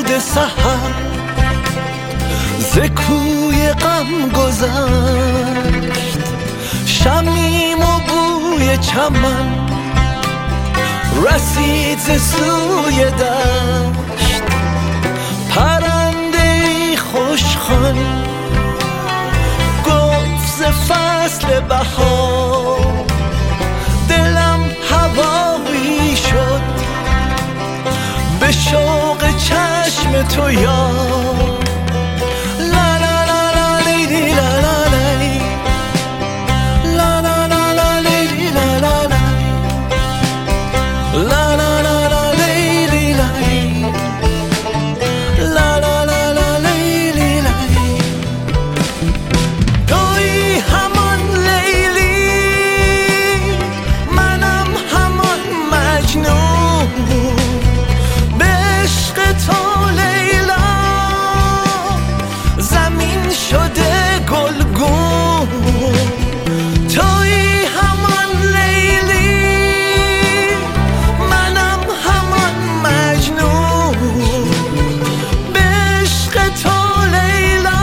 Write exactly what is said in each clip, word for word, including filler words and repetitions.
باد سحر ز کوی غم گذشت، شمیم و بوی چمن رسید ز سوی دشت. پرنده‌ای خوشخوان گفت ز فصل بهار، دلم هوایی شد به شوق چشم تو یار. لا لا لا لا لیلی لا لا لی، لا لا لا لا لیلی لا لا لی، لا لا لا لا لیلی لی، لا لا لا لا لیلی لی. تویی همان لیلی، منم همان مجنون، به عشق تو لیلا زمین شده گلگون. تویی همان لیلی، منم همان مجنون، به عشق تو لیلا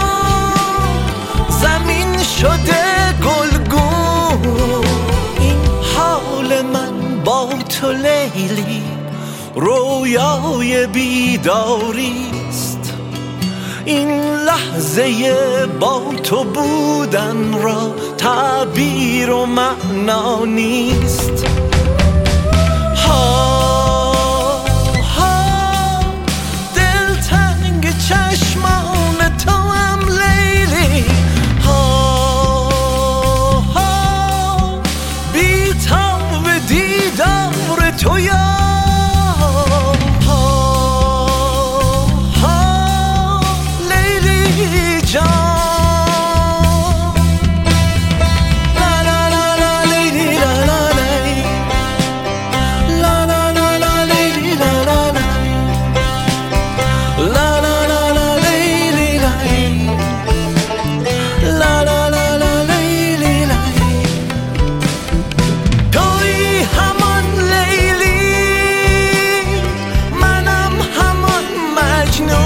زمین شده گلگون. این حال من با تو لیلی رویای بیداریست، این لحظه با تو بودن را تعبیر و معنا نیست. ها ها دلتنگ چشمان تو هم لیلی، ها ها بی‌تاب دیدار تو یا no